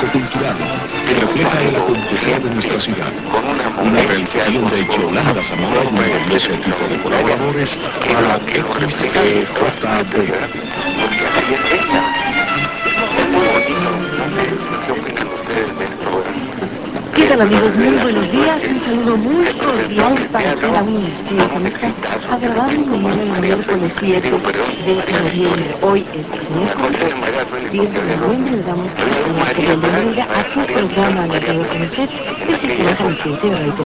cultural que refleja el acontecer de nuestra ciudad. Una realización de Yolanda Zamora y un valioso equipo de colaboradores para XEJB. ¿Qué tal, amigos? Muy buenos días, un saludo muy cordial para cada uno de ustedes en esta agradable mañana del miércoles 7 de noviembre. Hoy es miércoles 10 de noviembre, le damos la bienvenida a su programa La Radio Conocer, del Sistema Transmisión de Radio